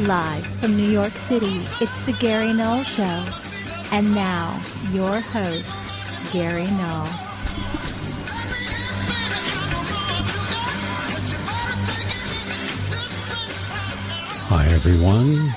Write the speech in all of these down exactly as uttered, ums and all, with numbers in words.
Live from New York City, it's the Gary Null Show. And now, your host, Gary Null. Hi, everyone.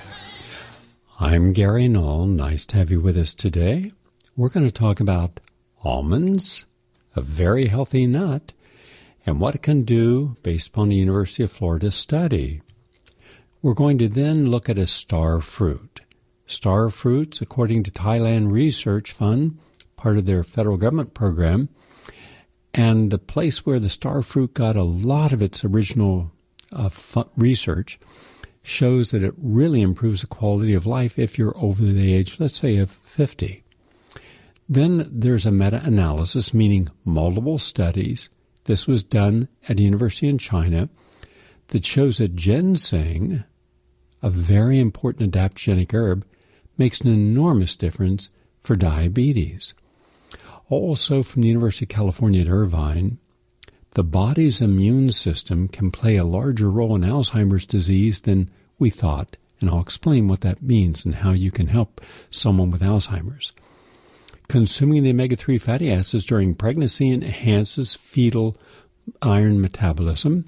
I'm Gary Null. Nice to have you with us today. We're going to talk about almonds, a very healthy nut, and what it can do based upon the University of Florida study. We're going to then look at a star fruit. Star fruits, according to Thailand Research Fund, part of their federal government program, and the place where the star fruit got a lot of its original uh, fu- research shows that it really improves the quality of life if you're over the age, let's say, of fifty. Then there's a meta-analysis, meaning multiple studies. This was done at a university in China that shows that ginseng, a very important adaptogenic herb, makes an enormous difference for diabetes. Also from the University of California at Irvine, the body's immune system can play a larger role in Alzheimer's disease than we thought, and I'll explain what that means and how you can help someone with Alzheimer's. Consuming the omega three fatty acids during pregnancy enhances fetal iron metabolism,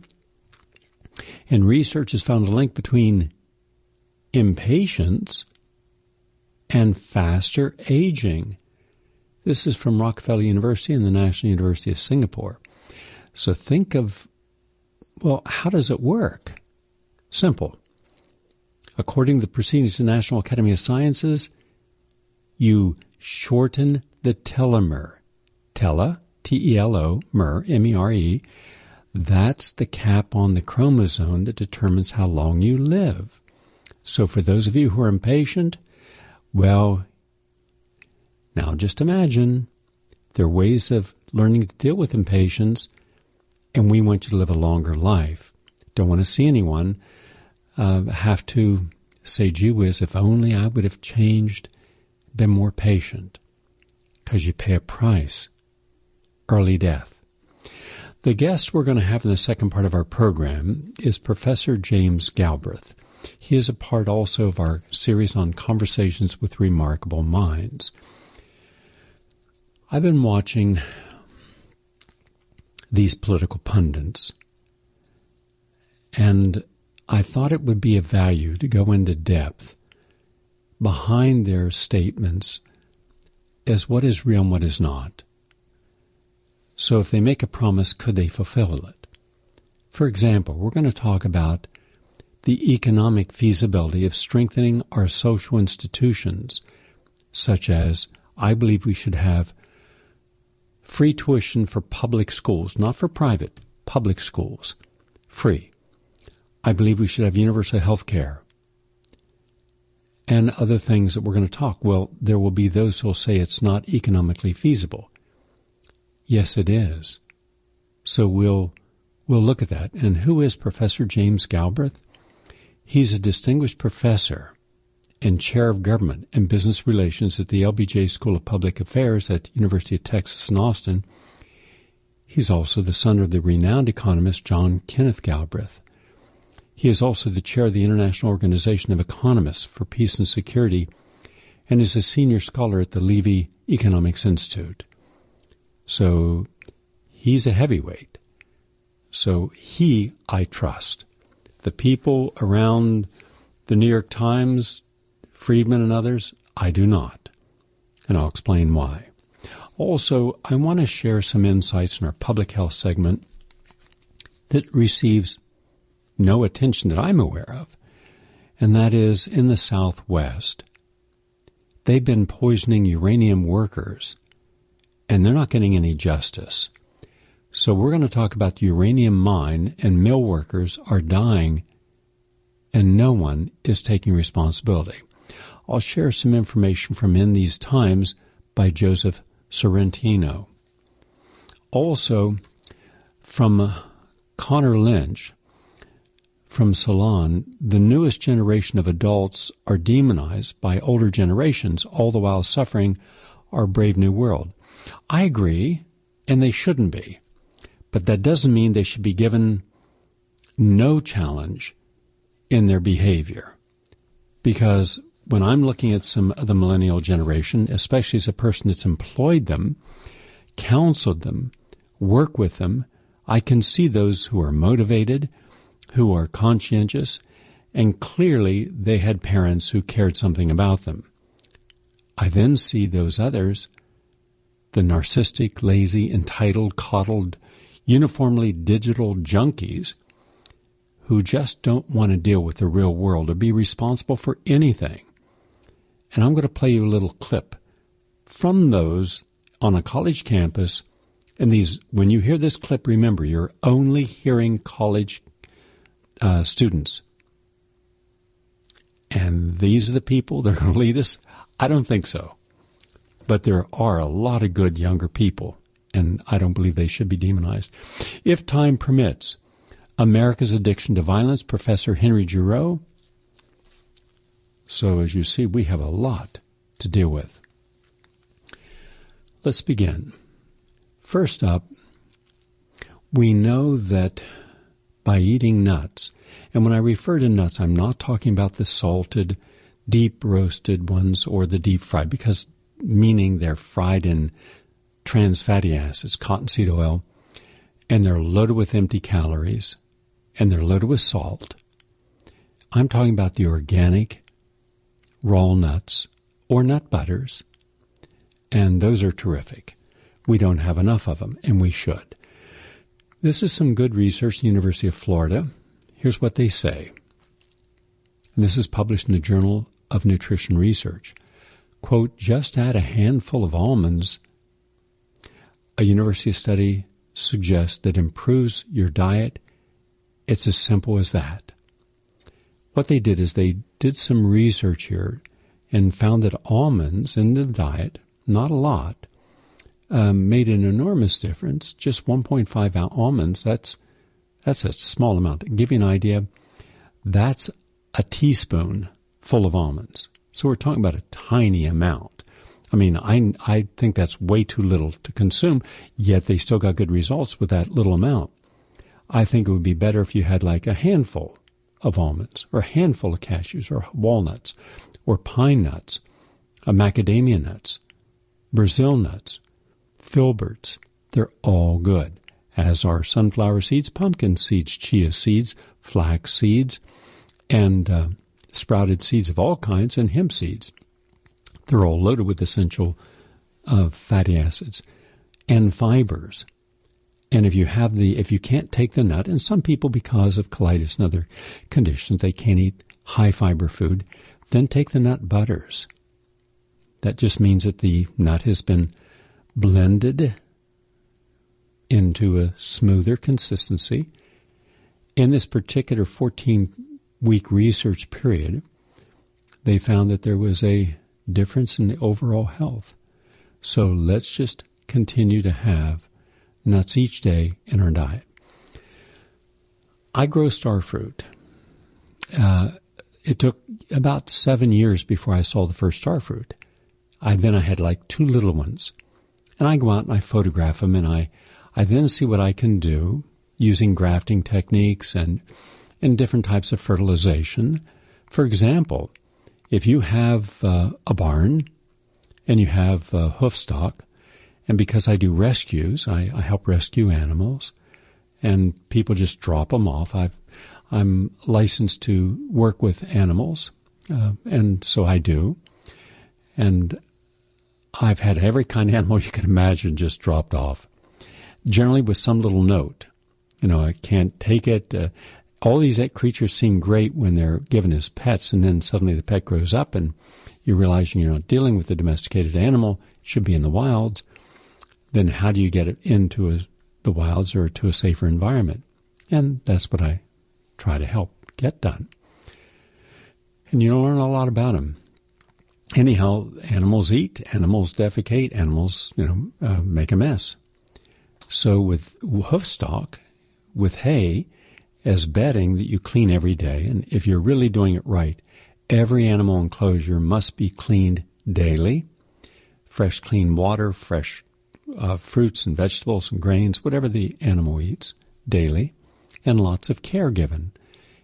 and research has found a link between impatience and faster aging. This is from Rockefeller University and the National University of Singapore. So think of, well, how does it work? Simple. According to the proceedings of the National Academy of Sciences, you shorten the telomere. Tele, T E L O, mer, M E R E. That's the cap on the chromosome that determines how long you live. So for those of you who are impatient, well, now just imagine there are ways of learning to deal with impatience, and we want you to live a longer life. Don't want to see anyone uh, have to say, gee whiz, if only I would have changed, been more patient, because you pay a price, early death. The guest we're going to have in the second part of our program is Professor James Galbraith. He is a part also of our series on Conversations with Remarkable Minds. I've been watching these political pundits, and I thought it would be of value to go into depth behind their statements as what is real and what is not. So if they make a promise, could they fulfill it? For example, we're going to talk about the economic feasibility of strengthening our social institutions, such as, I believe we should have free tuition for public schools, not for private, public schools, free. I believe we should have universal health care, and other things that we're going to talk. Well, there will be those who will say it's not economically feasible. Yes, it is. So we'll we'll look at that. And who is Professor James Galbraith? He's a distinguished professor and chair of government and business relations at the L B J School of Public Affairs at the University of Texas in Austin. He's also the son of the renowned economist John Kenneth Galbraith. He is also the chair of the International Organization of Economists for Peace and Security and is a senior scholar at the Levy Economics Institute. So he's a heavyweight. So he, I trust. The people around the New York Times, Friedman and others, I do not. And I'll explain why. Also, I want to share some insights in our public health segment that receives no attention that I'm aware of, and that is in the Southwest. They've been poisoning uranium workers, and they're not getting any justice. So we're going to talk about the uranium mine, and mill workers are dying, and no one is taking responsibility. I'll share some information from In These Times by Joseph Sorrentino. Also, from Connor Lynch, from Salon, the newest generation of adults are demonized by older generations, all the while suffering our brave new world. I agree, and they shouldn't be. But that doesn't mean they should be given no challenge in their behavior. Because when I'm looking at some of the millennial generation, especially as a person that's employed them, counseled them, work with them, I can see those who are motivated, who are conscientious, and clearly they had parents who cared something about them. I then see those others, the narcissistic, lazy, entitled, coddled, uniformly digital junkies who just don't want to deal with the real world or be responsible for anything. And I'm going to play you a little clip from those on a college campus. And these, when you hear this clip, remember, you're only hearing college uh, students. And these are the people that are going to lead us? I don't think so. But there are a lot of good younger people, and I don't believe they should be demonized. If time permits, America's Addiction to Violence, Professor Henry Giroux. So as you see, we have a lot to deal with. Let's begin. First up, we know that by eating nuts, and when I refer to nuts, I'm not talking about the salted, deep roasted ones or the deep fried, because meaning they're fried in trans fatty acids, cottonseed oil, and they're loaded with empty calories, and they're loaded with salt. I'm talking about the organic raw nuts or nut butters, and those are terrific. We don't have enough of them, and we should. This is some good research at the University of Florida. Here's what they say. And this is published in the Journal of Nutrition Research. Quote, just add a handful of almonds. A university study suggests that improves your diet. It's as simple as that. What they did is they did some research here and found that almonds in the diet, not a lot, um, made an enormous difference. Just one point five almonds, that's that's a small amount. To give you an idea, that's a teaspoon full of almonds. So we're talking about a tiny amount. I mean, I, I think that's way too little to consume, yet they still got good results with that little amount. I think it would be better if you had like a handful of almonds, or a handful of cashews, or walnuts, or pine nuts, uh, macadamia nuts, Brazil nuts, filberts. They're all good, as are sunflower seeds, pumpkin seeds, chia seeds, flax seeds, and uh, sprouted seeds of all kinds, and hemp seeds. They're all loaded with essential uh, fatty acids and fibers. And if you have the, if you can't take the nut, and some people, because of colitis and other conditions, they can't eat high fiber food, then take the nut butters. That just means that the nut has been blended into a smoother consistency. In this particular fourteen-week research period, they found that there was a difference in the overall health. So let's just continue to have nuts each day in our diet. I grow star fruit. Uh, it took about seven years before I saw the first star fruit. I then I had like two little ones. And I go out and I photograph them, and I, I then see what I can do using grafting techniques and, and different types of fertilization. For example, if you have uh, a barn and you have uh, hoof stock, and because I do rescues, I, I help rescue animals, and people just drop them off. I've, I'm licensed to work with animals, uh, and so I do. And I've had every kind of animal you can imagine just dropped off, generally with some little note. You know, I can't take it. Uh, all these creatures seem great when they're given as pets, and then suddenly the pet grows up, and you realize you're not dealing with a domesticated animal. It should be in the wilds. Then how do you get it into a, the wilds or to a safer environment? And that's what I try to help get done. And you learn a lot about them. Anyhow, animals eat, animals defecate, animals, you know, uh, make a mess. So with hoof stock, with hay as bedding that you clean every day, and if you're really doing it right, every animal enclosure must be cleaned daily. Fresh, clean water, fresh Uh, fruits and vegetables and grains, whatever the animal eats daily, and lots of care given.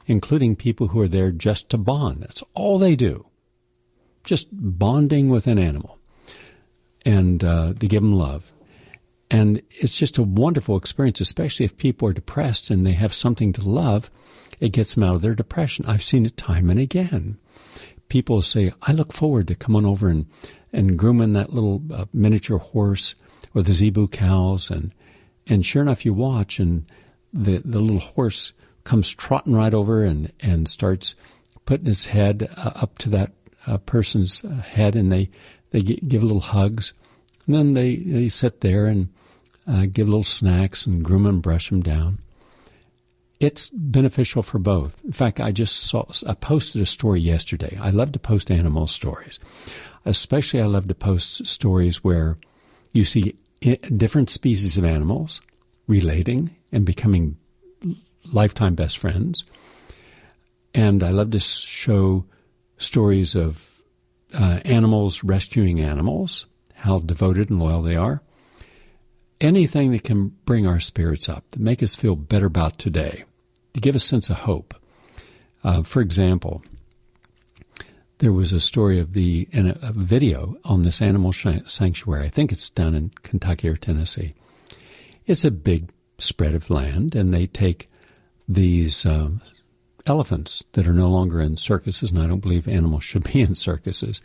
including people who are there just to bond. That's all they do. Just bonding with an animal and uh, to give them love. And it's just a wonderful experience, especially if people are depressed and they have something to love. It gets them out of their depression. I've seen it time and again. People say, I look forward to coming over and, and grooming that little uh, miniature horse or the zebu cows. And, and sure enough, you watch and the, the little horse comes trotting right over and, and starts putting his head uh, up to that uh, person's uh, head, and they, they g- give little hugs. And then they, they sit there and uh, give little snacks and groom and brush them down. It's beneficial for both. In fact, I just saw, I posted a story yesterday. I love to post animal stories. Especially I love to post stories where you see different species of animals relating and becoming lifetime best friends. And I love to show stories of uh, animals rescuing animals, how devoted and loyal they are. Anything that can bring our spirits up, to make us feel better about today, to give a sense of hope. Uh, for example, there was a story of the in a, a video on this animal sh- sanctuary. I think it's down in Kentucky or Tennessee. It's a big spread of land, and they take these um, elephants that are no longer in circuses, and I don't believe animals should be in circuses,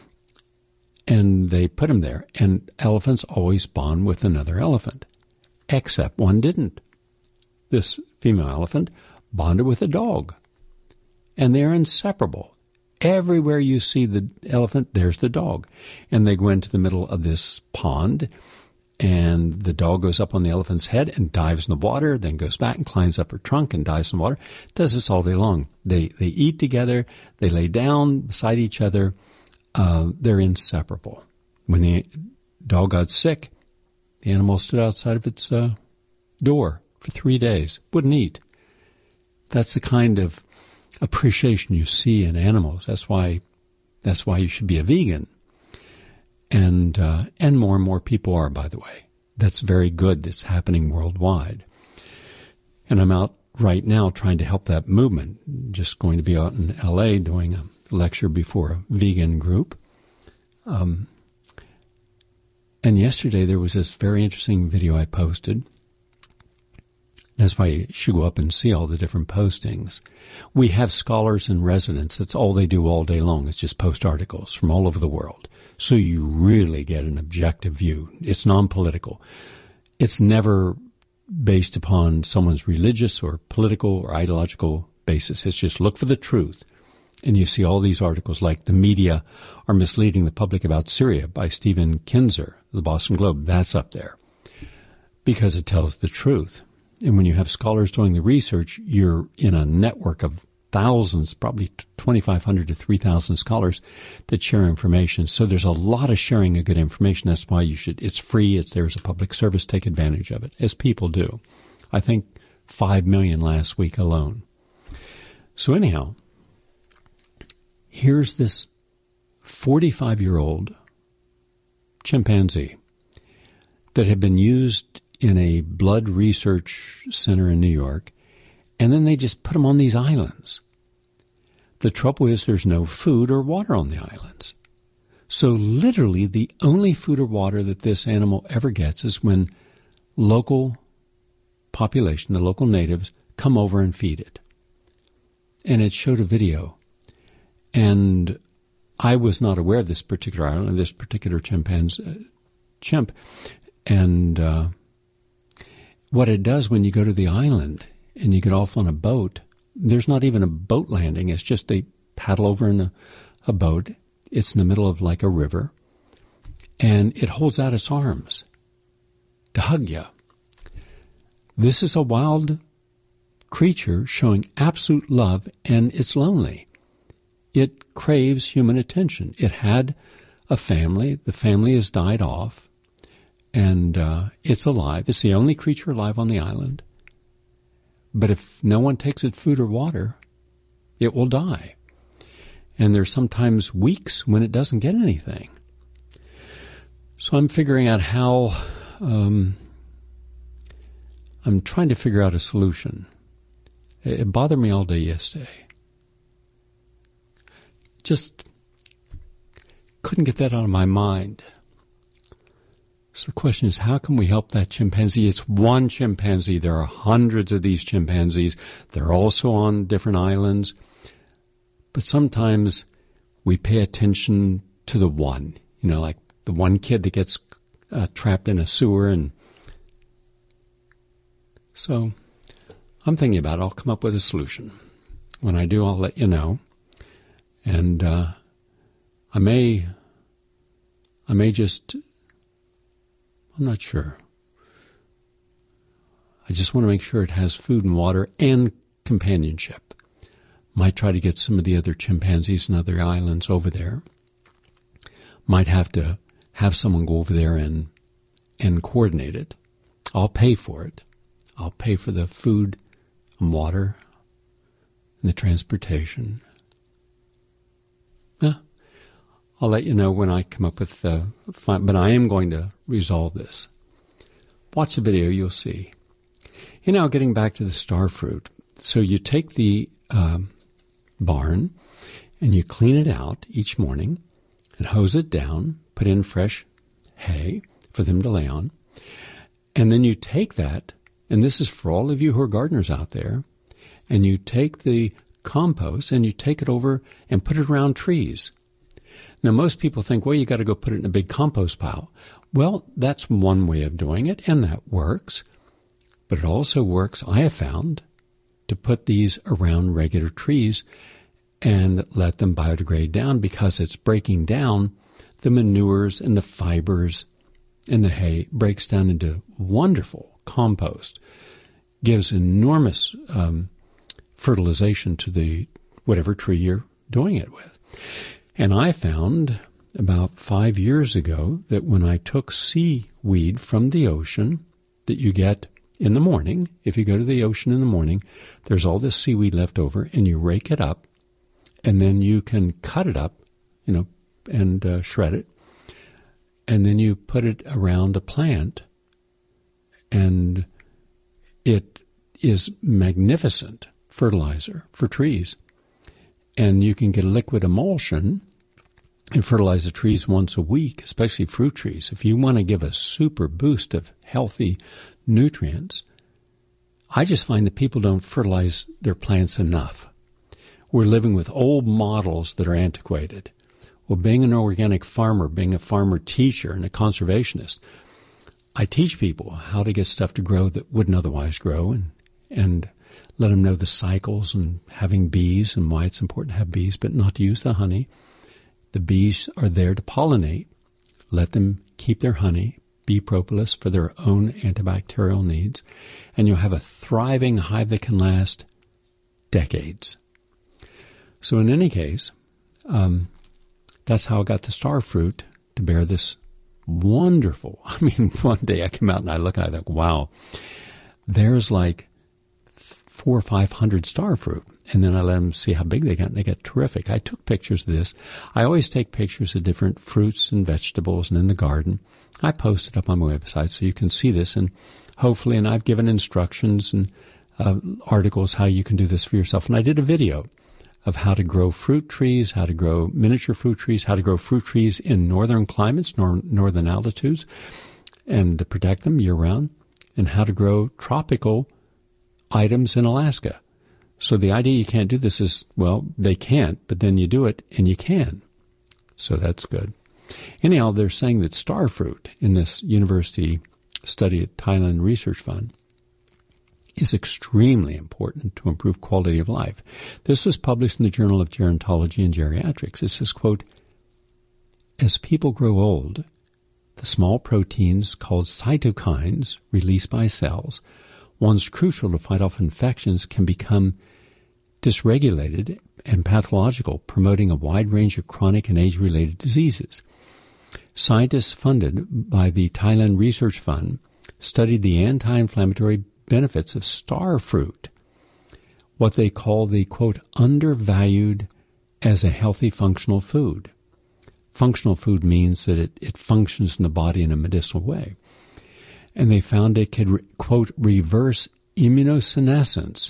and they put them there. And elephants always bond with another elephant, except one didn't. This female elephant bonded with a dog, and they're inseparable. Everywhere you see the elephant, there's the dog. And they go into the middle of this pond, and the dog goes up on the elephant's head and dives in the water, then goes back and climbs up her trunk and dives in the water. Does this all day long. They they eat together. They lay down beside each other. Uh, they're inseparable. When the dog got sick, the animal stood outside of its uh, door for three days. Wouldn't eat. That's the kind of appreciation you see in animals. That's why that's why you should be a vegan. And uh, and more and more people are, by the way. That's very good. It's happening worldwide. And I'm out right now trying to help that movement. Just going to be out in L A doing a lecture before a vegan group. Um, and yesterday there was this very interesting video I posted. That's why you should go up and see all the different postings. We have scholars in residence. That's all they do all day long. It's just post articles from all over the world. So you really get an objective view. It's non-political. It's never based upon someone's religious or political or ideological basis. It's just look for the truth. And you see all these articles like The Media Are Misleading the Public About Syria by Stephen Kinzer, the Boston Globe. That's up there because it tells the truth. And when you have scholars doing the research, you're in a network of thousands, probably twenty-five hundred to three thousand scholars that share information. So there's a lot of sharing of good information. That's why you should, it's free, it's there's a public service, take advantage of it, as people do. I think five million last week alone. So anyhow, here's this forty-five-year-old chimpanzee that had been used in a blood research center in New York, and then they just put them on these islands. The trouble is there's no food or water on the islands. So literally the only food or water that this animal ever gets is when local population, the local natives, come over and feed it. And it showed a video. And I was not aware of this particular island, of this particular chimpanzee, uh, chimp. And uh, what it does when you go to the island and you get off on a boat, there's not even a boat landing. It's just they paddle over in a, a boat. It's in the middle of like a river. And it holds out its arms to hug you. This is a wild creature showing absolute love, and it's lonely. It craves human attention. It had a family. The family has died off. And uh, it's alive. It's the only creature alive on the island. But if no one takes it food or water, it will die. And there's sometimes weeks when it doesn't get anything. So I'm figuring out how, um, I'm trying to figure out a solution It bothered me all day yesterday. Just couldn't get that out of my mind. So the question is, how can we help that chimpanzee? It's one chimpanzee. There are hundreds of these chimpanzees. They're also on different islands. But sometimes we pay attention to the one, you know, like the one kid that gets uh, trapped in a sewer. And so I'm thinking about it. I'll come up with a solution. When I do, I'll let you know. And uh, I may, I may just, I'm not sure. I just want to make sure it has food and water and companionship. Might try to get some of the other chimpanzees and other islands over there. Might have to have someone go over there and and coordinate it. I'll pay for it. I'll pay for the food and water and the transportation. Yeah. I'll let you know when I come up with the fun, but I am going to resolve this. Watch the video, you'll see. You know, getting back to the star fruit. So you take the um, barn and you clean it out each morning and hose it down, put in fresh hay for them to lay on. And then you take that, and this is for all of you who are gardeners out there, and you take the compost and you take it over and put it around trees. Now, most people think, well, you got to go put it in a big compost pile. Well, that's one way of doing it, and that works. But it also works, I have found, to put these around regular trees and let them biodegrade down, because it's breaking down the manures and the fibers, and the hay breaks down into wonderful compost, gives enormous um, fertilization to the whatever tree you're doing it with. And I found about five years ago that when I took seaweed from the ocean that you get in the morning, if you go to the ocean in the morning, there's all this seaweed left over, and you rake it up, and then you can cut it up, you know, and uh, shred it, and then you put it around a plant, and it is magnificent fertilizer for trees. And you can get a liquid emulsion and fertilize the trees once a week, especially fruit trees. If you want to give a super boost of healthy nutrients, I just find that people don't fertilize their plants enough. We're living with old models that are antiquated. Well, being an organic farmer, being a farmer teacher and a conservationist, I teach people how to get stuff to grow that wouldn't otherwise grow, and and let them know the cycles and having bees and why it's important to have bees, but not to use the honey. The bees are there to pollinate. Let them keep their honey, bee propolis, for their own antibacterial needs, and you'll have a thriving hive that can last decades. So in any case, um, that's how I got the star fruit to bear this wonderful. I mean, one day I came out and I look and I think, wow, there's like four or five hundred star fruit. And then I let them see how big they got, and they got terrific. I took pictures of this. I always take pictures of different fruits and vegetables and in the garden. I post it up on my website so you can see this, and hopefully, and I've given instructions and uh, articles how you can do this for yourself. And I did a video of how to grow fruit trees, how to grow miniature fruit trees, how to grow fruit trees in northern climates, nor- northern altitudes, and to protect them year-round, and how to grow tropical items in Alaska. So the idea you can't do this is, well, they can't, but then you do it, and you can. So that's good. Anyhow, they're saying that star fruit in this university study at Thailand Research Fund is extremely important to improve quality of life. This was published in the Journal of Gerontology and Geriatrics. It says, quote, as people grow old, the small proteins called cytokines released by cells, once crucial to fight off infections, can become dysregulated and pathological, promoting a wide range of chronic and age-related diseases. Scientists funded by the Thailand Research Fund studied the anti-inflammatory benefits of star fruit, what they call the, quote, undervalued as a healthy functional food. Functional food means that it, it functions in the body in a medicinal way. And they found it could, quote, reverse immunosenescence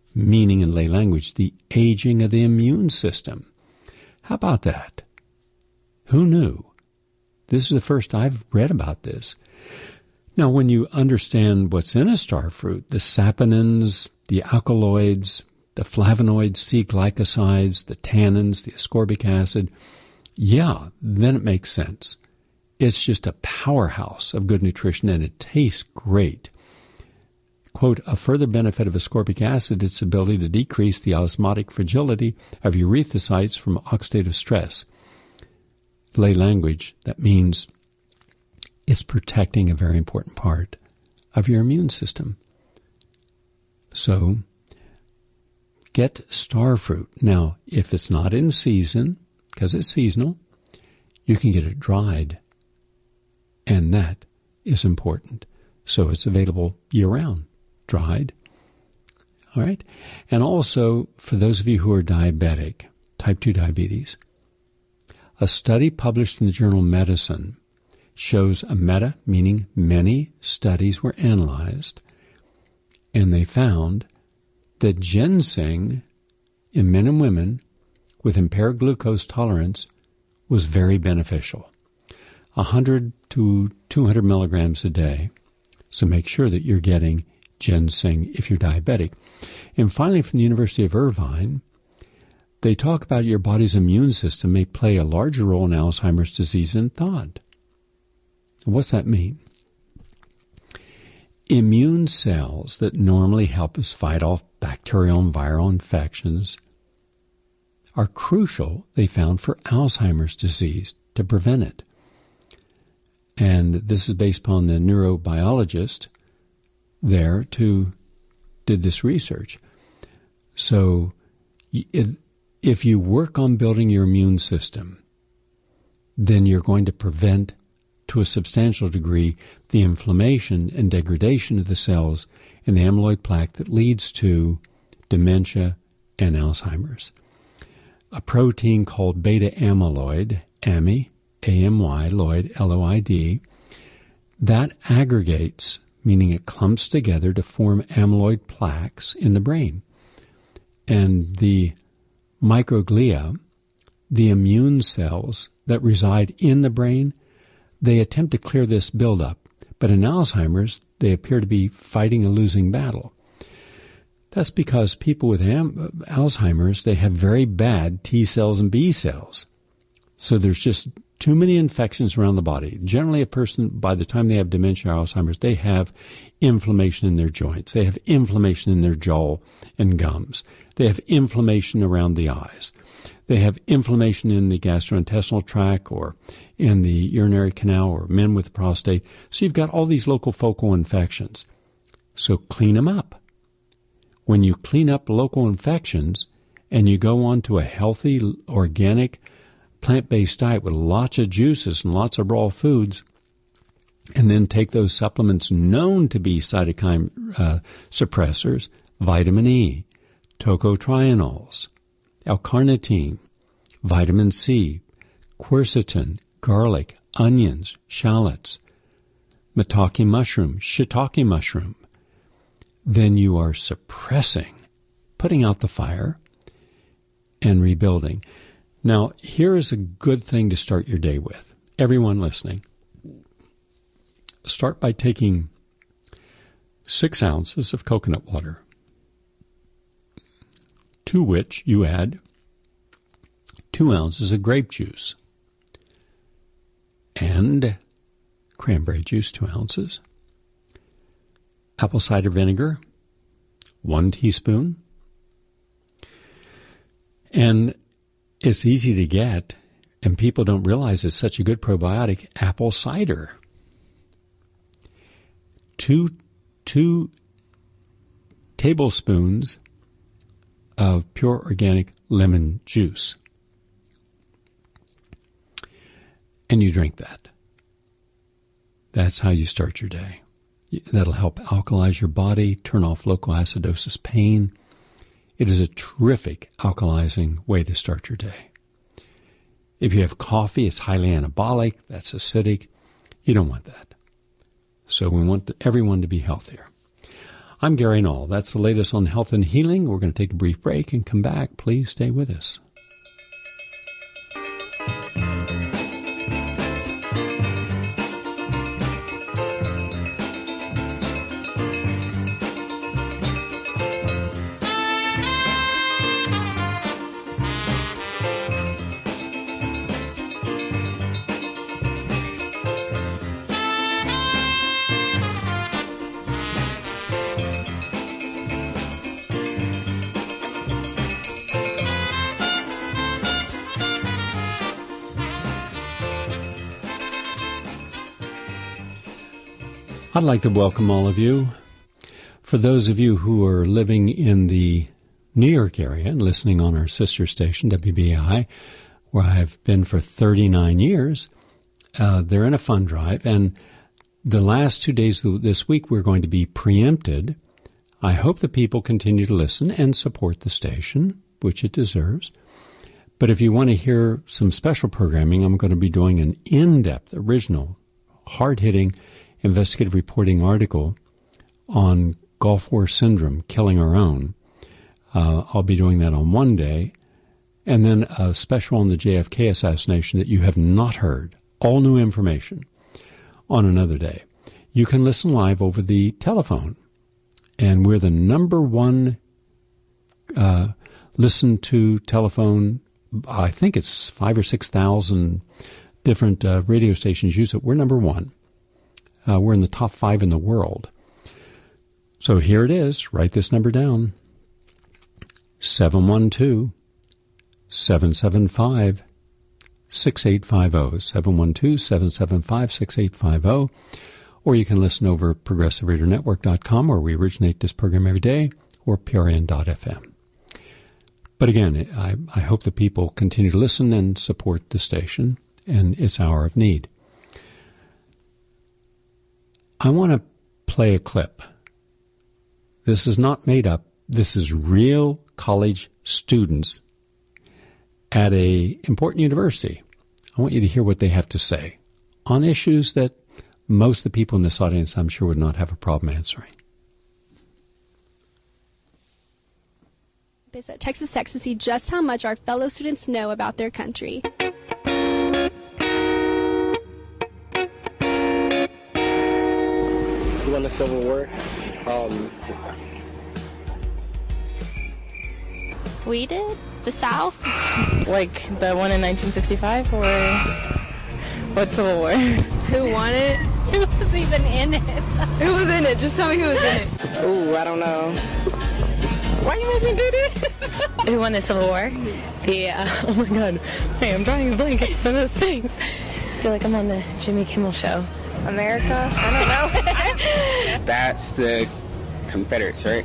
meaning in lay language, the aging of the immune system. How about that? Who knew? This is the first I've read about this. Now, when you understand what's in a star fruit, the saponins, the alkaloids, the flavonoids, C-glycosides, the tannins, the ascorbic acid, yeah, then it makes sense. It's just a powerhouse of good nutrition, and it tastes great. Quote, a further benefit of ascorbic acid is its ability to decrease the osmotic fragility of erythrocytes from oxidative stress. Lay language, that means it's protecting a very important part of your immune system. So, get star fruit. Now, if it's not in season, because it's seasonal, you can get it dried. And that is important. So it's available year-round, dried. All right? And also, for those of you who are diabetic, type two diabetes, a study published in the journal Medicine shows a meta, meaning many studies were analyzed, and they found that ginseng in men and women with impaired glucose tolerance was very beneficial. one hundred to two hundred milligrams a day. So make sure that you're getting ginseng if you're diabetic. And finally, from the University of Irvine, they talk about your body's immune system may play a larger role in Alzheimer's disease than thought. What's that mean? Immune cells that normally help us fight off bacterial and viral infections are crucial, they found, for Alzheimer's disease to prevent it. And this is based upon the neurobiologist there who did this research. So if you work on building your immune system, then you're going to prevent, to a substantial degree, the inflammation and degradation of the cells in the amyloid plaque that leads to dementia and Alzheimer's. A protein called beta amyloid, A M Y, A M Y, Lloyd, L O I D, that aggregates, meaning it clumps together to form amyloid plaques in the brain. And the microglia, the immune cells that reside in the brain, they attempt to clear this buildup. But in Alzheimer's, they appear to be fighting a losing battle. That's because people with am- Alzheimer's, they have very bad T cells and B cells. So there's just too many infections around the body. Generally, a person, by the time they have dementia or Alzheimer's, they have inflammation in their joints. They have inflammation in their jaw and gums. They have inflammation around the eyes. They have inflammation in the gastrointestinal tract or in the urinary canal, or men with prostate. So you've got all these local focal infections. So clean them up. When you clean up local infections and you go on to a healthy, organic, plant-based diet with lots of juices and lots of raw foods, and then take those supplements known to be cytokine uh, suppressors, vitamin E, tocotrienols, L-carnitine, vitamin C, quercetin, garlic, onions, shallots, maitake mushroom, shiitake mushroom, then you are suppressing, putting out the fire, and rebuilding. Now, here is a good thing to start your day with. Everyone listening, start by taking six ounces of coconut water, to which you add two ounces of grape juice and cranberry juice, two ounces, apple cider vinegar, one teaspoon, and it's easy to get, and people don't realize it's such a good probiotic, apple cider. Two, two tablespoons of pure organic lemon juice. And you drink that. That's how you start your day. That'll help alkalize your body, turn off local acidosis pain. It is a terrific alkalizing way to start your day. If you have coffee, it's highly anabolic, that's acidic. You don't want that. So we want everyone to be healthier. I'm Gary Knoll. That's the latest on health and healing. We're going to take a brief break and come back. Please stay with us. I'd like to welcome all of you. For those of you who are living in the New York area and listening on our sister station, W B A I, where I've been for thirty-nine years, uh, they're in a fund drive. And the last two days of this week, we're going to be preempted. I hope that people continue to listen and support the station, which it deserves. But if you want to hear some special programming, I'm going to be doing an in-depth, original, hard-hitting investigative reporting article on Gulf War syndrome, killing our own. Uh, I'll be doing that on one day. And then a special on the J F K assassination that you have not heard, all new information, on another day. You can listen live over the telephone. And we're the number one uh, listen to telephone. I think it's five or six thousand different uh, radio stations use it. We're number one. Uh, we're in the top five in the world. So here it is. Write this number down. seven one two, seven seven five, six eight five zero. seven one two, seven seven five, six eight five zero. Or you can listen over progressive radio network dot com, where we originate this program every day, or P R N dot F M. But again, I, I hope that people continue to listen and support the station and its hour of need. I want to play a clip. This is not made up. This is real college students at a important university. I want you to hear what they have to say on issues that most of the people in this audience, I'm sure, would not have a problem answering. At Texas Tech to see just how much our fellow students know about their country. Who won the Civil War? Um, we did? The South? Like the one in nineteen sixty-five, or what Civil War? Who won it? Who was even in it? Who was in it? Just tell me who was in it. ooh, I don't know. Why you making me do this? Who won the Civil War? Yeah. Oh my God. Hey, I'm drawing a blank at some of those things. I feel like I'm on the Jimmy Kimmel Show. America? I don't know. That's the Confederates, right?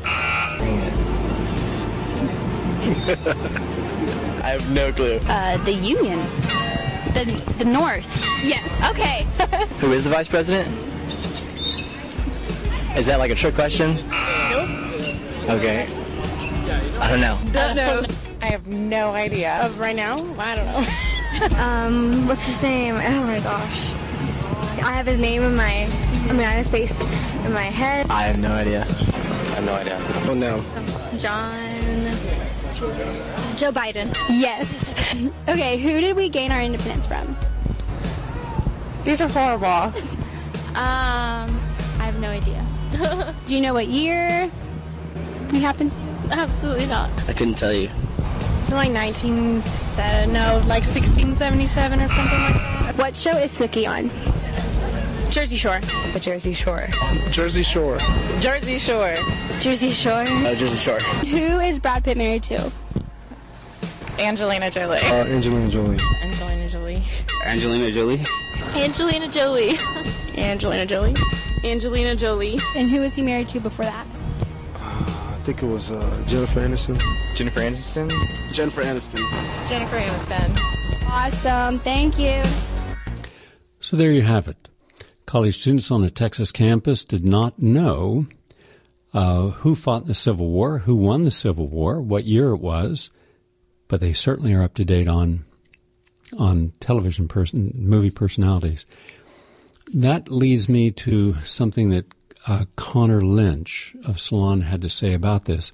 I have no clue. Uh, the Union. The the North. Yes. Okay. Who is the vice president? Is that like a trick question? Nope. Okay. I don't know. Don't know. I have no idea. Of right now? I don't know. um, what's his name? Oh my gosh. I have his name in my, I mean, I have his face in my head. I have no idea. I have no idea. Oh no. John. Joe Biden. Yes. Okay, who did we gain our independence from? These are horrible. Um, I have no idea. Do you know what year we happened to? Absolutely not. I couldn't tell you. It's like nineteen, no, like sixteen seventy-seven or something like that. What show is Snooki on? Jersey Shore. The Jersey Shore. Jersey Shore. Jersey Shore. Jersey Shore. Oh, Jersey Shore. Who is Brad Pitt married to? Angelina Jolie. Uh, Angelina Jolie. Angelina Jolie. Angelina Jolie. Angelina Jolie. Angelina Jolie. Angelina Jolie. And who was he married to before that? I think it was uh, Jennifer Aniston. Jennifer Aniston. Jennifer Aniston. Jennifer Aniston. Awesome. Thank you. So there you have it. College students on a Texas campus did not know uh, who fought in the Civil War, who won the Civil War, what year it was, but they certainly are up to date on on television person, movie personalities. That leads me to something that uh, Connor Lynch of Salon had to say about this.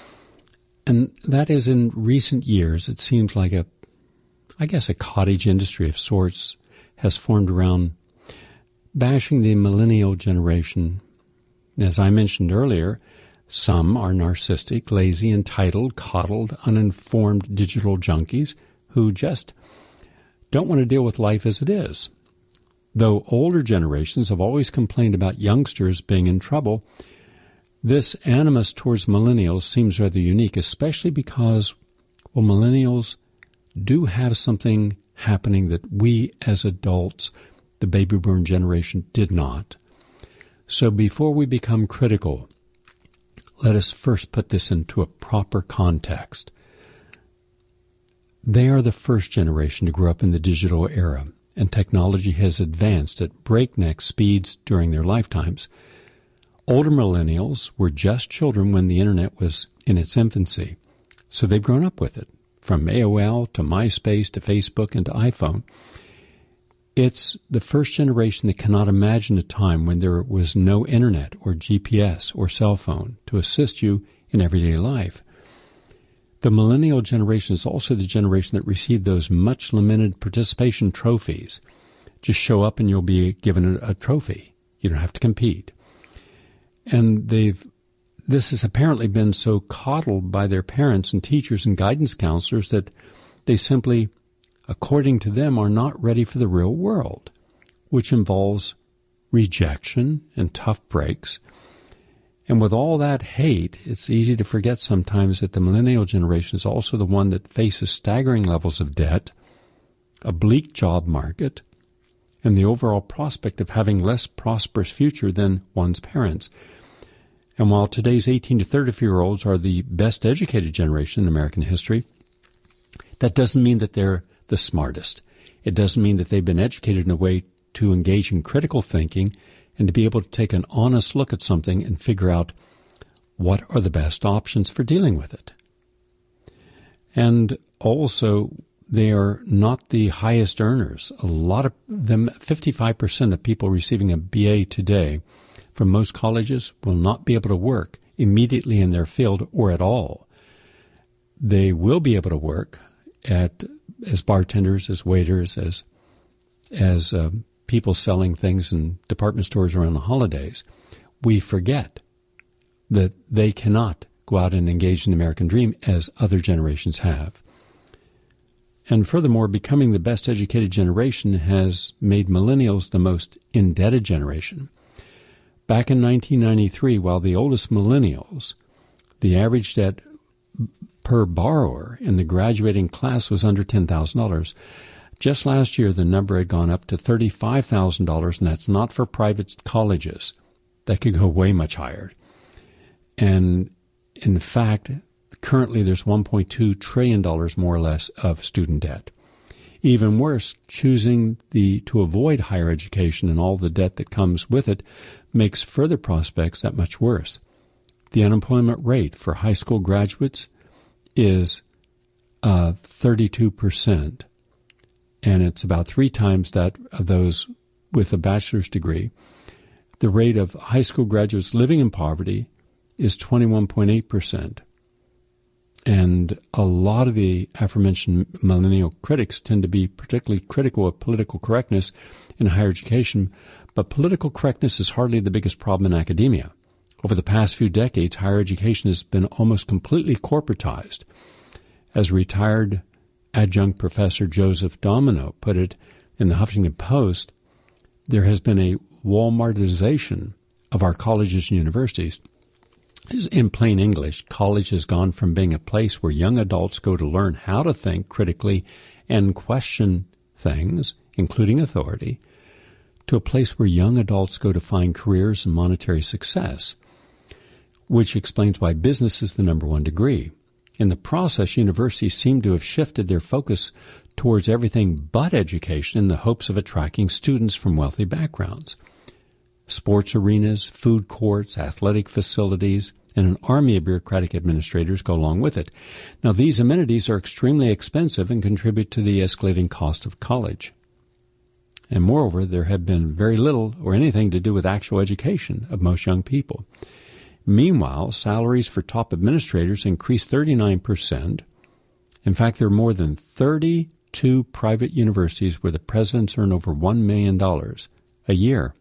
And that is, in recent years, it seems like a, I guess, a cottage industry of sorts has formed around bashing the millennial generation. As I mentioned earlier, some are narcissistic, lazy, entitled, coddled, uninformed digital junkies who just don't want to deal with life as it is. Though older generations have always complained about youngsters being in trouble, this animus towards millennials seems rather unique, especially because, well, millennials do have something happening that we as adults, the baby boom generation, did not. So before we become critical, let us first put this into a proper context. They are the first generation to grow up in the digital era, and technology has advanced at breakneck speeds during their lifetimes. Older millennials were just children when the Internet was in its infancy, so they've grown up with it, from A O L to MySpace to Facebook and to iPhone. It's the first generation that cannot imagine a time when there was no Internet or G P S or cell phone to assist you in everyday life. The millennial generation is also the generation that received those much-lamented participation trophies. Just show up and you'll be given a, a trophy. You don't have to compete. And they've this has apparently been so coddled by their parents and teachers and guidance counselors that they simply, according to them, are not ready for the real world, which involves rejection and tough breaks. And with all that hate, it's easy to forget sometimes that the millennial generation is also the one that faces staggering levels of debt, a bleak job market, and the overall prospect of having less prosperous future than one's parents. And while today's eighteen to thirty-four-year-olds are the best educated generation in American history, that doesn't mean that they're the smartest. It doesn't mean that they've been educated in a way to engage in critical thinking and to be able to take an honest look at something and figure out what are the best options for dealing with it. And also, they are not the highest earners. A lot of them, fifty-five percent of people receiving a B A today from most colleges will not be able to work immediately in their field or at all. They will be able to work at as bartenders, as waiters, as as uh, people selling things in department stores around the holidays. We forget that they cannot go out and engage in the American dream as other generations have. And furthermore, becoming the best educated generation has made millennials the most indebted generation. Back in nineteen ninety-three, while the oldest millennials, the average debt per borrower in the graduating class was under ten thousand dollars. Just last year, the number had gone up to thirty-five thousand dollars, and that's not for private colleges. That could go way much higher. And in fact, currently there's one point two trillion dollars more or less of student debt. Even worse, choosing the to avoid higher education and all the debt that comes with it makes further prospects that much worse. The unemployment rate for high school graduates is uh, thirty-two percent, and it's about three times that of those with a bachelor's degree. The rate of high school graduates living in poverty is twenty-one point eight percent. And a lot of the aforementioned millennial critics tend to be particularly critical of political correctness in higher education, but political correctness is hardly the biggest problem in academia. Over the past few decades, higher education has been almost completely corporatized. As retired adjunct professor Joseph Domino put it in the Huffington Post, there has been a Walmartization of our colleges and universities. In plain English, college has gone from being a place where young adults go to learn how to think critically and question things, including authority, to a place where young adults go to find careers and monetary success, which explains why business is the number one degree. In the process, universities seem to have shifted their focus towards everything but education in the hopes of attracting students from wealthy backgrounds. Sports arenas, food courts, athletic facilities, and an army of bureaucratic administrators go along with it. Now, these amenities are extremely expensive and contribute to the escalating cost of college. And moreover, there had been very little or anything to do with actual education of most young people. Meanwhile, salaries for top administrators increased thirty-nine percent. In fact, there are more than thirty-two private universities where the presidents earn over one million dollars a year.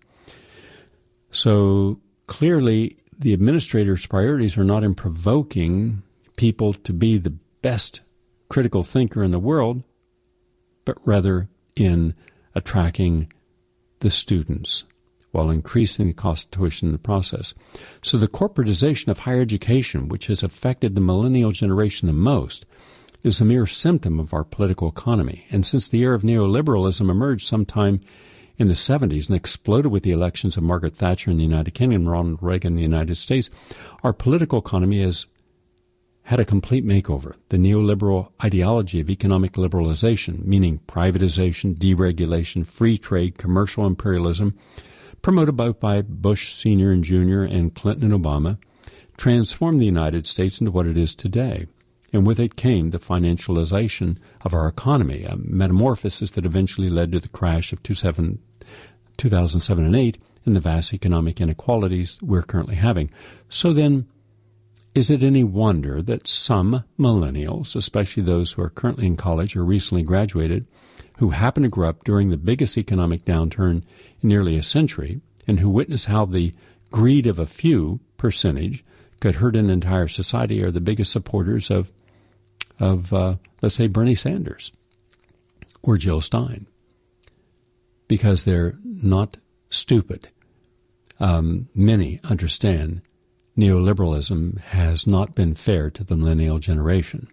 So clearly, the administrators' priorities are not in provoking people to be the best critical thinker in the world, but rather in attracting the students while increasing the cost of tuition in the process. So the corporatization of higher education, which has affected the millennial generation the most, is a mere symptom of our political economy. And since the era of neoliberalism emerged sometime in the seventies and exploded with the elections of Margaret Thatcher in the United Kingdom and Ronald Reagan in the United States, our political economy has had a complete makeover. The neoliberal ideology of economic liberalization, meaning privatization, deregulation, free trade, commercial imperialism, promoted both by Bush Senior and Junior and Clinton and Obama, transformed the United States into what it is today. And with it came the financialization of our economy, a metamorphosis that eventually led to the crash of two thousand seven and eight and the vast economic inequalities we're currently having. So then, is it any wonder that some millennials, especially those who are currently in college or recently graduated, who happen to grow up during the biggest economic downturn in nearly a century, and who witness how the greed of a few percentage could hurt an entire society, are the biggest supporters of, of uh, let's say, Bernie Sanders or Jill Stein, because they're not stupid. Um, many understand neoliberalism has not been fair to the millennial generation.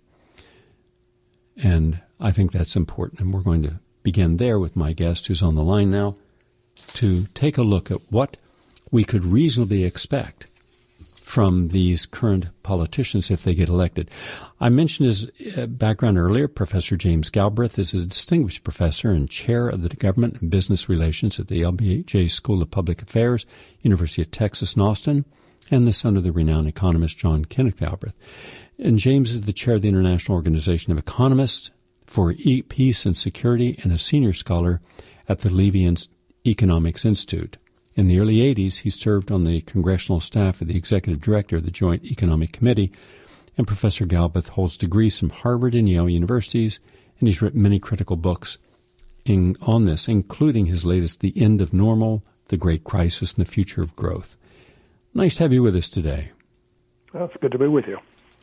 And I think that's important. And we're going to begin there with my guest, who's on the line now, to take a look at what we could reasonably expect from these current politicians if they get elected. I mentioned his uh, background earlier. Professor James Galbraith is a distinguished professor and chair of the Government and Business Relations at the L B J School of Public Affairs, University of Texas in Austin, and the son of the renowned economist John Kenneth Galbraith. And James is the chair of the International Organization of Economists for Peace and Security and a senior scholar at the Levy Economics Institute. In the early eighties, he served on the congressional staff of the executive director of the Joint Economic Committee, and Professor Galbraith holds degrees from Harvard and Yale universities, and he's written many critical books in, on this, including his latest, The End of Normal, The Great Crisis, and the Future of Growth. Nice to have you with us today. Well, it's good to be with you.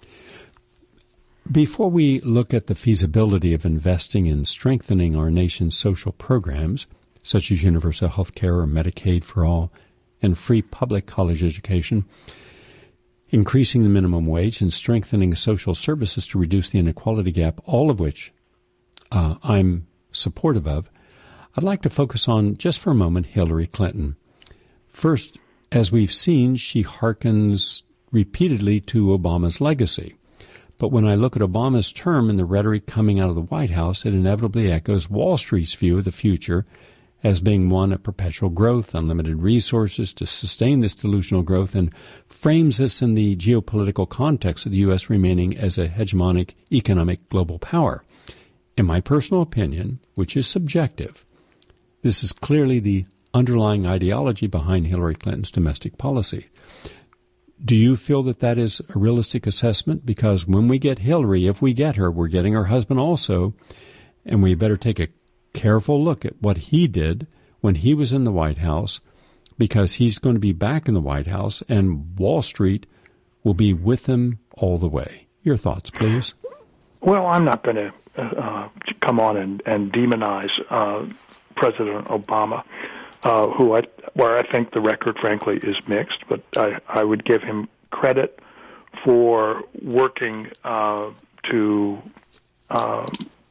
Before we look at the feasibility of investing in strengthening our nation's social programs, such as universal health care or Medicaid for all, and free public college education, increasing the minimum wage, and strengthening social services to reduce the inequality gap, all of which uh, I'm supportive of, I'd like to focus on, just for a moment, Hillary Clinton. First, as we've seen, she hearkens repeatedly to Obama's legacy. But when I look at Obama's term and the rhetoric coming out of the White House, it inevitably echoes Wall Street's view of the future as being one of perpetual growth, unlimited resources to sustain this delusional growth, and frames this in the geopolitical context of the U S remaining as a hegemonic economic global power. In my personal opinion, which is subjective, this is clearly the underlying ideology behind Hillary Clinton's domestic policy. Do you feel that that is a realistic assessment? Because when we get Hillary, if we get her, we're getting her husband also, and we better take a careful look at what he did when he was in the White House, because he's going to be back in the White House, and Wall Street will be with him all the way. Your thoughts, please. Well, I'm not going to uh, come on and, and demonize uh, President Obama. Uh, who I, where I think the record, frankly, is mixed, but I, I would give him credit for working uh, to um,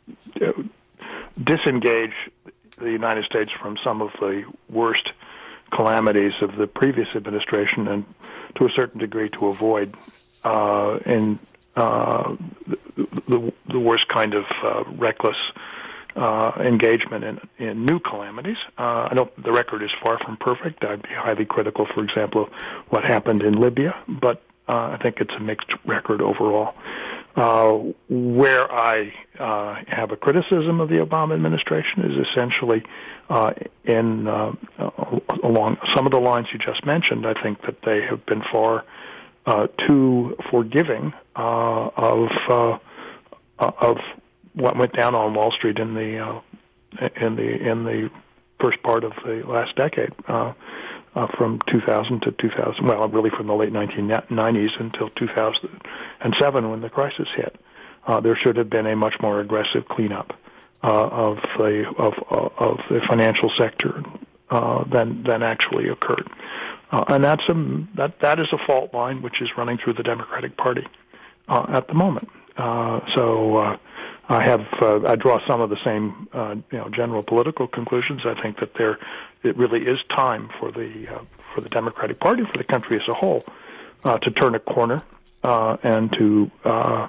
disengage the United States from some of the worst calamities of the previous administration, and to a certain degree to avoid uh, in uh, the, the, the worst kind of uh, reckless Uh, engagement in, in new calamities. Uh, I don't. The record is far from perfect. I'd be highly critical, for example, of what happened in Libya, but uh, I think it's a mixed record overall. Uh, where I uh, have a criticism of the Obama administration is essentially uh, in uh, along some of the lines you just mentioned. I think that they have been far uh, too forgiving uh, of uh, of what went down on Wall Street in the uh, in the in the first part of the last decade. Uh, Uh, from two thousand to two thousand, well, really from the late nineteen nineties until two thousand seven when the crisis hit. Uh, there should have been a much more aggressive cleanup uh, of the of of the financial sector uh, than than actually occurred, uh, and that's a that that is a fault line which is running through the Democratic Party uh, at the moment. Uh, so. Uh, I have uh, I draw some of the same uh, you know general political conclusions. I think that there it really is time for the uh, for the Democratic Party, for the country as a whole, uh, to turn a corner uh, and to uh,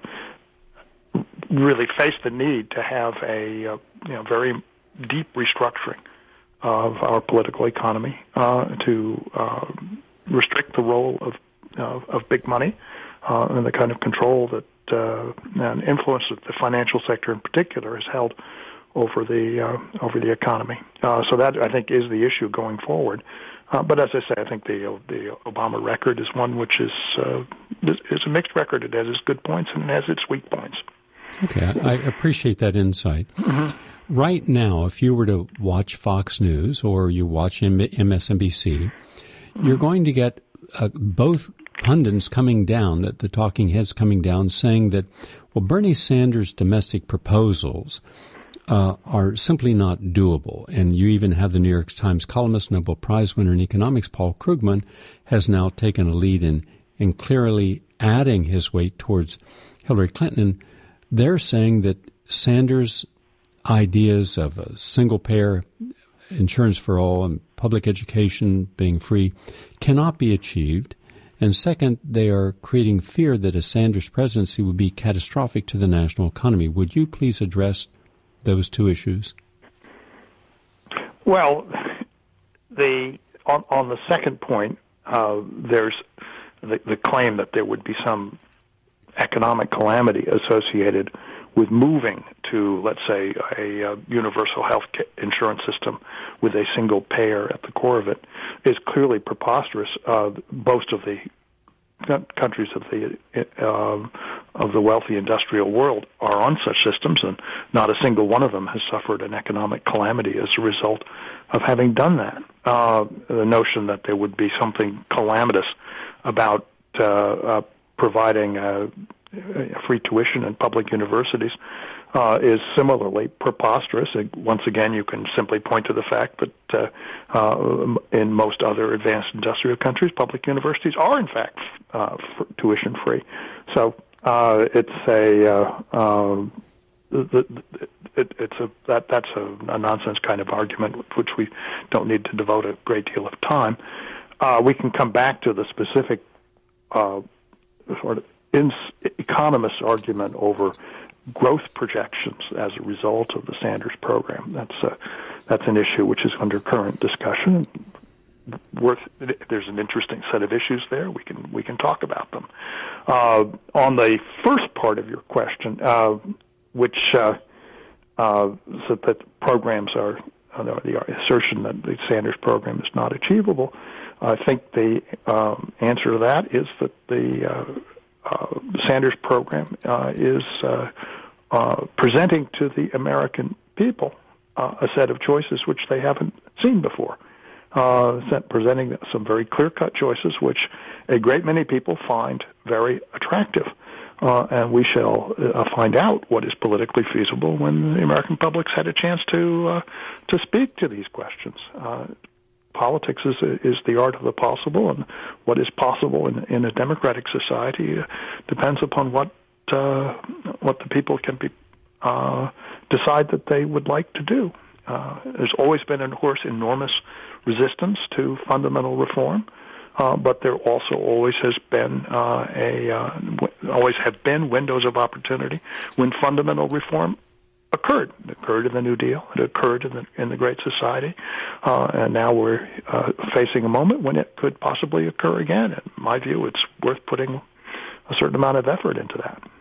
really face the need to have a uh, you know very deep restructuring of our political economy uh, to uh, restrict the role of uh, of big money uh, and the kind of control that. Uh, and influence that the financial sector in particular has held over the uh, over the economy. Uh, so that I think is the issue going forward. Uh, but as I say, I think the the Obama record is one which is uh, is a mixed record. It has its good points and it has its weak points. Okay, I appreciate that insight. Mm-hmm. Right now, if you were to watch Fox News or you watch M S N B C, mm-hmm. you're going to get uh, both pundits coming down, that the talking heads coming down, saying that, well, Bernie Sanders' domestic proposals uh, are simply not doable. And you even have the New York Times columnist, Nobel Prize winner in economics, Paul Krugman, has now taken a lead in, in clearly adding his weight towards Hillary Clinton. They're saying that Sanders' ideas of a single-payer insurance for all and public education being free cannot be achieved. And second, they are creating fear that a Sanders presidency would be catastrophic to the national economy. Would you please address those two issues? Well, the on, on the second point, uh, there's the, the claim that there would be some economic calamity associated with moving to, let's say, a uh, universal health insurance system with a single payer at the core of it is clearly preposterous. Uh, most of the countries of the uh, of the wealthy industrial world are on such systems, and not a single one of them has suffered an economic calamity as a result of having done that. Uh, the notion that there would be something calamitous about uh, uh, providing uh, free tuition in public universities uh, is similarly preposterous. Once again, you can simply point to the fact that uh, uh, in most other advanced industrial countries, public universities are in fact uh, f- tuition free. So uh, it's a uh, uh, the, it, it's a that that's a, a nonsense kind of argument which we don't need to devote a great deal of time. Uh, we can come back to the specific uh, sort of in economists' argument over growth projections as a result of the Sanders program. That's a, that's an issue which is under current discussion. Worth there's an interesting set of issues there. We can we can talk about them. Uh, on the first part of your question, uh, which uh, uh, so that programs are uh, the assertion that the Sanders program is not achievable, I think the um, answer to that is that the uh, Uh, the Sanders program uh, is uh, uh, presenting to the American people uh, a set of choices which they haven't seen before, uh, presenting some very clear-cut choices which a great many people find very attractive. Uh, and we shall uh, find out what is politically feasible when the American public's had a chance to uh, to speak to these questions. Uh, Politics is is the art of the possible, and what is possible in, in a democratic society uh, depends upon what uh, what the people can be uh, decide that they would like to do. Uh, there's always been, of course, enormous resistance to fundamental reform, uh, but there also always has been uh, a uh, w- always have been windows of opportunity when fundamental reform occurred. It occurred in the New Deal. It occurred in the in the Great Society, uh, and now we're uh, facing a moment when it could possibly occur again. In my view, it's worth putting a certain amount of effort into that.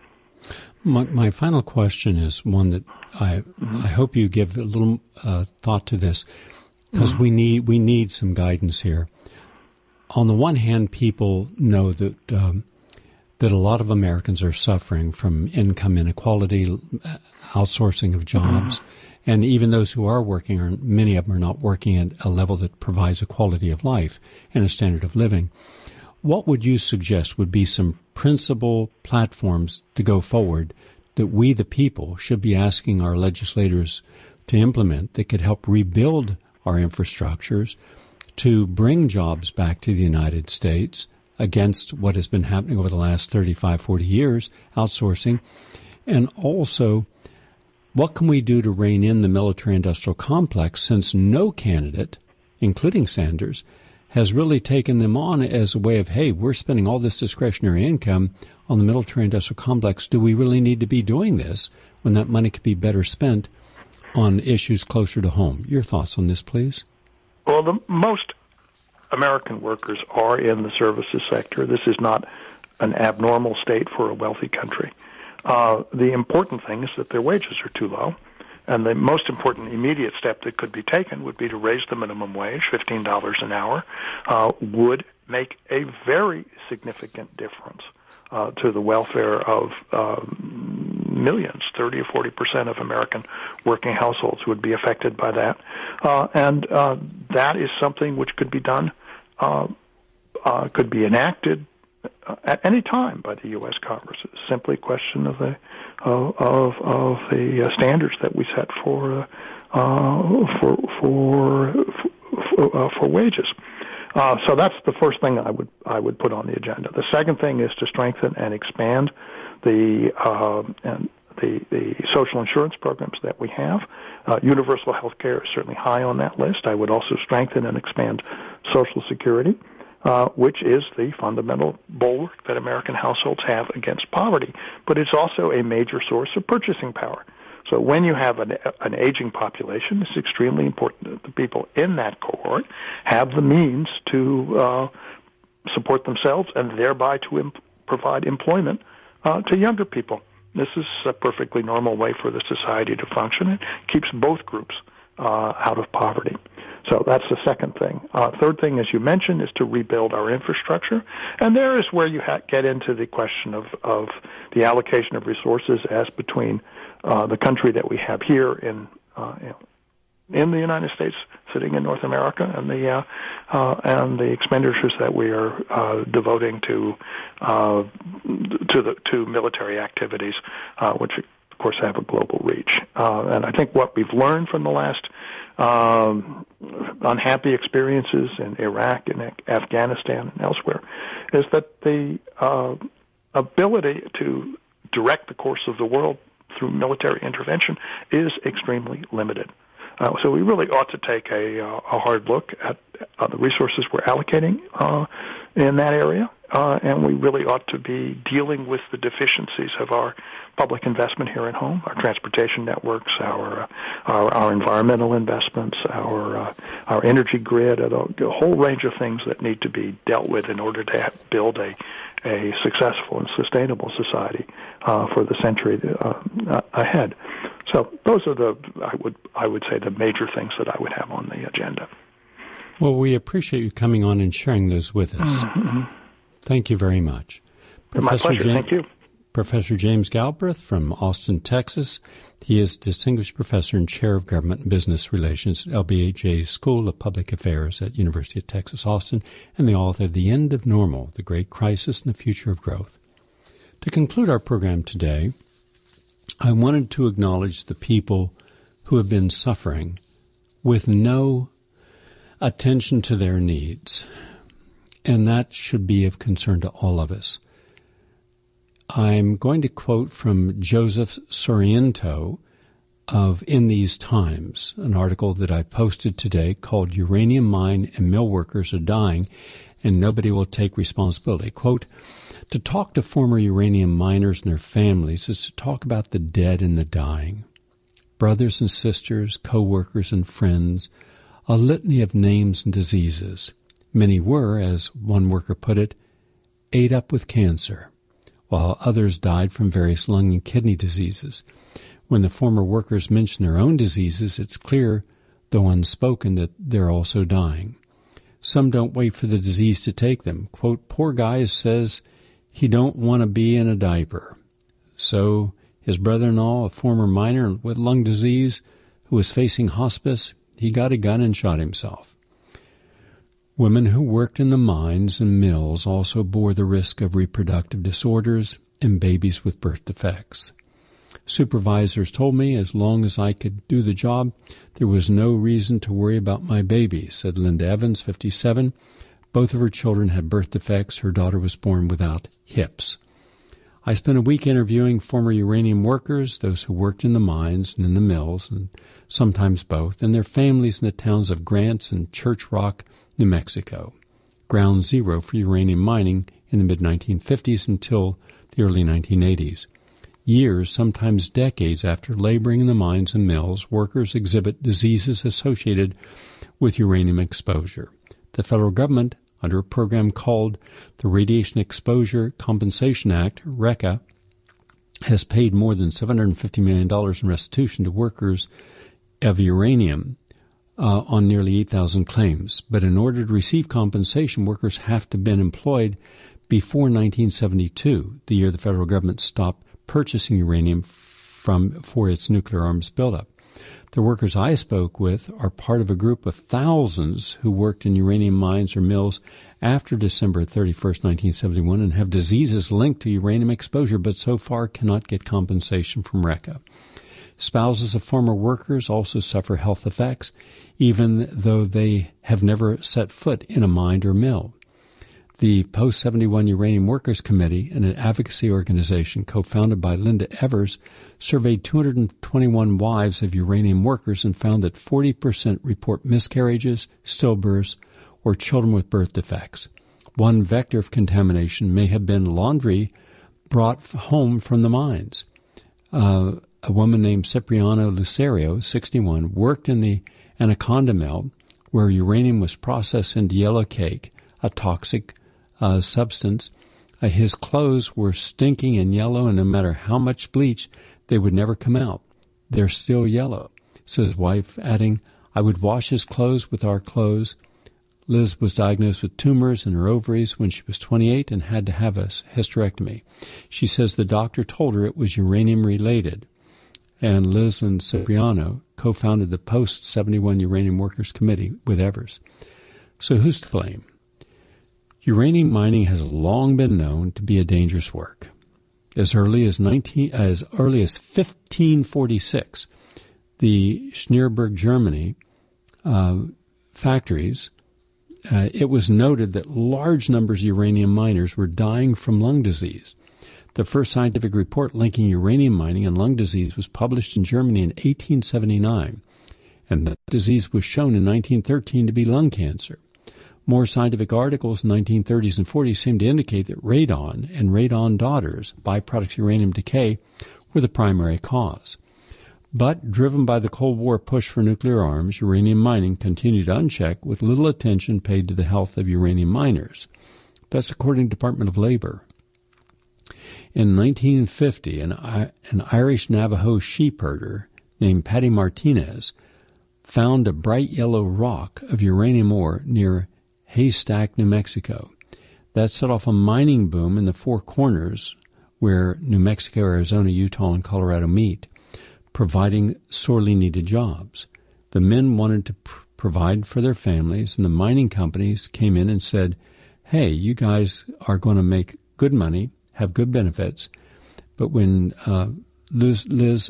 My, my final question is one that I mm-hmm. I hope you give a little uh, thought to this, because mm-hmm. we need we need some guidance here. On the one hand, people know that um, that a lot of Americans are suffering from income inequality, outsourcing of jobs, mm-hmm. and even those who are working, are many of them are not working at a level that provides a quality of life and a standard of living. What would you suggest would be some principal platforms to go forward that we, the people, should be asking our legislators to implement that could help rebuild our infrastructures to bring jobs back to the United States against what has been happening over the last thirty-five, forty years, outsourcing? And also, what can we do to rein in the military-industrial complex, since no candidate, including Sanders, has really taken them on as a way of, hey, we're spending all this discretionary income on the military-industrial complex. Do we really need to be doing this when that money could be better spent on issues closer to home? Your thoughts on this, please? Well, the, most American workers are in the services sector. This is not an abnormal state for a wealthy country. Uh, the important thing is that their wages are too low. And the most important immediate step that could be taken would be to raise the minimum wage, fifteen dollars an hour, uh, would make a very significant difference uh, to the welfare of uh, millions. thirty or forty percent of American working households would be affected by that. Uh, and uh, that is something which could be done, uh, uh, could be enacted at any time by the U S Congress. It's simply a question of the of of, of the uh, standards that we set for uh, uh, for for for, uh, for wages. Uh, so that's the first thing I would I would put on the agenda. The second thing is to strengthen and expand the uh, and the the social insurance programs that we have. Uh, universal health care is certainly high on that list. I would also strengthen and expand Social Security, Uh, which is the fundamental bulwark that American households have against poverty. But it's also a major source of purchasing power. So when you have an, an aging population, it's extremely important that the people in that cohort have the means to uh, support themselves and thereby to imp- provide employment uh, to younger people. This is a perfectly normal way for the society to function. It keeps both groups uh, out of poverty. So that's the second thing. Uh, third thing, as you mentioned, is to rebuild our infrastructure. And there is where you ha- get into the question of, of the allocation of resources as between uh, the country that we have here in, uh, in the United States, sitting in North America, and the uh, uh, and the expenditures that we are uh, devoting to uh, to the to military activities, uh, which of course have a global reach. Uh, and I think what we've learned from the last Um, unhappy experiences in Iraq and Afghanistan and elsewhere is that the uh, ability to direct the course of the world through military intervention is extremely limited. Uh, so we really ought to take a, uh, a hard look at uh, the resources we're allocating uh, in that area, uh, and we really ought to be dealing with the deficiencies of our public investment here at home, our transportation networks, our uh, our, our environmental investments, our uh, our energy grid, a, a whole range of things that need to be dealt with in order to build a a successful and sustainable society uh, for the century uh, ahead. So those are the I would I would say the major things that I would have on the agenda. Well, we appreciate you coming on and sharing those with us. Mm-hmm. Thank you very much. Professor My pleasure. James, Thank you. Professor James Galbraith from Austin, Texas. He is Distinguished Professor and Chair of Government and Business Relations at L B J School of Public Affairs at University of Texas, Austin, and the author of The End of Normal, The Great Crisis and the Future of Growth. To conclude our program today, I wanted to acknowledge the people who have been suffering with no attention to their needs, and that should be of concern to all of us. I'm going to quote from Joseph Soriento of In These Times, an article that I posted today called Uranium Mine and Mill Workers Are Dying and Nobody Will Take Responsibility. Quote, to talk to former uranium miners and their families is to talk about the dead and the dying. Brothers and sisters, co-workers and friends, a litany of names and diseases. Many were, as one worker put it, ate up with cancer, while others died from various lung and kidney diseases. When the former workers mention their own diseases, it's clear, though unspoken, that they're also dying. Some don't wait for the disease to take them. Quote, poor guy says he don't want to be in a diaper. So his brother-in-law, a former miner with lung disease who was facing hospice, he got a gun and shot himself. Women who worked in the mines and mills also bore the risk of reproductive disorders and babies with birth defects. Supervisors told me as long as I could do the job, there was no reason to worry about my baby, said Linda Evans, fifty-seven. Both of her children had birth defects. Her daughter was born without hips. I spent a week interviewing former uranium workers, those who worked in the mines and in the mills, and sometimes both, and their families in the towns of Grants and Church Rock, New Mexico, ground zero for uranium mining in the mid nineteen fifties until the early nineteen eighties. Years, sometimes decades after laboring in the mines and mills, workers exhibit diseases associated with uranium exposure. The federal government, under a program called the Radiation Exposure Compensation Act, RECA, has paid more than seven hundred fifty million dollars in restitution to workers of uranium uh, on nearly eight thousand claims. But in order to receive compensation, workers have to have been employed before nineteen seventy-two, the year the federal government stopped purchasing uranium from for its nuclear arms buildup. The workers I spoke with are part of a group of thousands who worked in uranium mines or mills after December thirty-first, nineteen seventy-one, and have diseases linked to uranium exposure, but so far cannot get compensation from RECA. Spouses of former workers also suffer health effects, even though they have never set foot in a mine or mill. The Post seventy-one Uranium Workers Committee, an advocacy organization co-founded by Linda Evers, surveyed two hundred twenty-one wives of uranium workers and found that forty percent report miscarriages, stillbirths, or children with birth defects. One vector of contamination may have been laundry brought home from the mines. Uh, a woman named Cipriano Lucerio, sixty-one, worked in the Anaconda mill where uranium was processed into yellow cake, a toxic Uh, substance. Uh, his clothes were stinking and yellow, and no matter how much bleach, they would never come out. They're still yellow, says his wife, adding, I would wash his clothes with our clothes. Liz was diagnosed with tumors in her ovaries when she was twenty-eight and had to have a hysterectomy. She says the doctor told her it was uranium-related. And Liz and Cipriano co-founded the Post seventy-one Uranium Workers Committee with Evers. So who's to blame? Uranium mining has long been known to be a dangerous work. As early as nineteen, as early as fifteen forty-six, the Schneerberg, Germany uh, factories, uh, it was noted that large numbers of uranium miners were dying from lung disease. The first scientific report linking uranium mining and lung disease was published in Germany in eighteen seventy-nine, and the disease was shown in nineteen thirteen to be lung cancer. More scientific articles in the nineteen thirties and forties seem to indicate that radon and radon daughters, byproducts of uranium decay, were the primary cause. But, driven by the Cold War push for nuclear arms, uranium mining continued unchecked with little attention paid to the health of uranium miners. That's according to the Department of Labor. In nineteen fifty, an, an Irish Navajo sheep herder named Patty Martinez found a bright yellow rock of uranium ore near Haystack, New Mexico. That set off a mining boom in the Four Corners, where New Mexico, Arizona, Utah, and Colorado meet, providing sorely needed jobs. The men wanted to pr- provide for their families, and the mining companies came in and said, hey, you guys are going to make good money, have good benefits. But when uh, Liz, Liz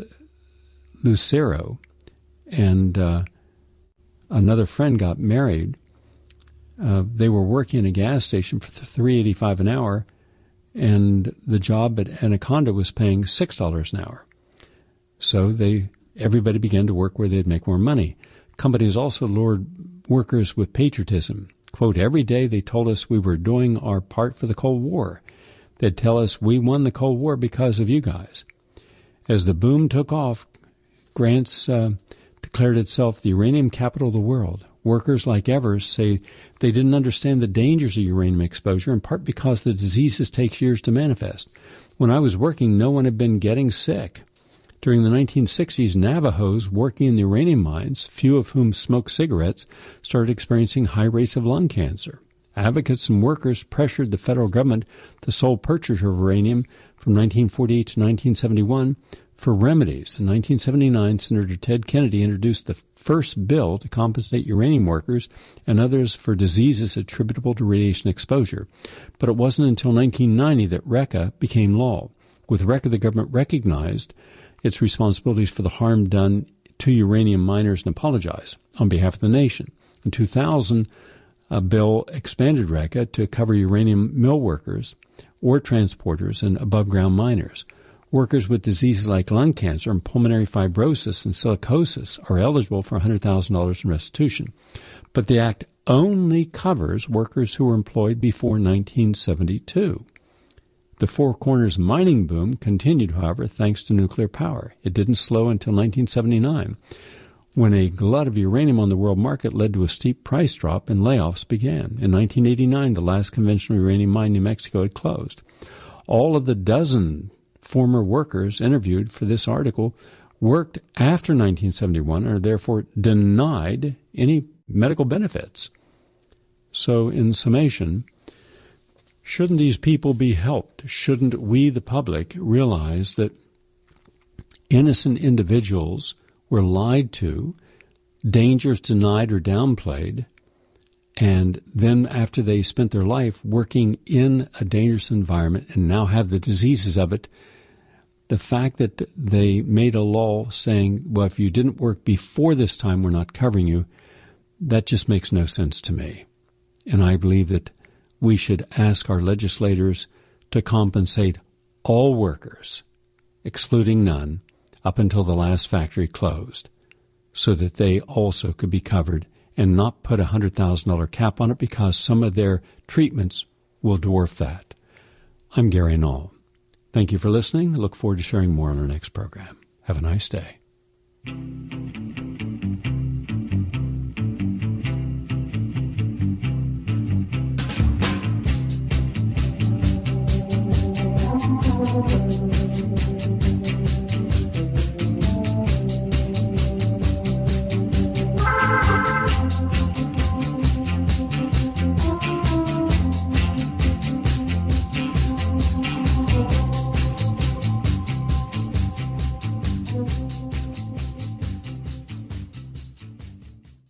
Lucero and uh, another friend got married, Uh, they were working in a gas station for three dollars and eighty-five cents an hour, and the job at Anaconda was paying six dollars an hour. So they everybody began to work where they'd make more money. Companies also lured workers with patriotism. Quote, every day they told us we were doing our part for the Cold War. They'd tell us we won the Cold War because of you guys. As the boom took off, Grants uh, declared itself the uranium capital of the world. Workers like Evers say they didn't understand the dangers of uranium exposure, in part because the diseases take years to manifest. When I was working, no one had been getting sick. During the nineteen sixties, Navajos working in the uranium mines, few of whom smoked cigarettes, started experiencing high rates of lung cancer. Advocates and workers pressured the federal government, the sole purchaser of uranium from nineteen forty-eight to nineteen seventy-one, for remedies. In nineteen seventy-nine, Senator Ted Kennedy introduced the first bill to compensate uranium workers and others for diseases attributable to radiation exposure. But it wasn't until nineteen ninety that RECA became law. With RECA, the government recognized its responsibilities for the harm done to uranium miners and apologized on behalf of the nation. In two thousand, a bill expanded RECA to cover uranium mill workers, ore transporters, and above-ground miners. Workers with diseases like lung cancer and pulmonary fibrosis and silicosis are eligible for one hundred thousand dollars in restitution. But the Act only covers workers who were employed before nineteen seventy-two. The Four Corners mining boom continued, however, thanks to nuclear power. It didn't slow until nineteen seventy-nine, when a glut of uranium on the world market led to a steep price drop and layoffs began. In nineteen eighty-nine, the last conventional uranium mine in New Mexico had closed. All of the dozen former workers interviewed for this article worked after nineteen seventy-one and are therefore denied any medical benefits. So, in summation, shouldn't these people be helped? Shouldn't we, the public, realize that innocent individuals were lied to, dangers denied or downplayed, and then after they spent their life working in a dangerous environment and now have the diseases of it, the fact that they made a law saying, well, if you didn't work before this time, we're not covering you, that just makes no sense to me. And I believe that we should ask our legislators to compensate all workers, excluding none, up until the last factory closed, so that they also could be covered and not put a one hundred thousand dollars cap on it because some of their treatments will dwarf that. I'm Gary Null. Thank you for listening. I look forward to sharing more on our next program. Have a nice day.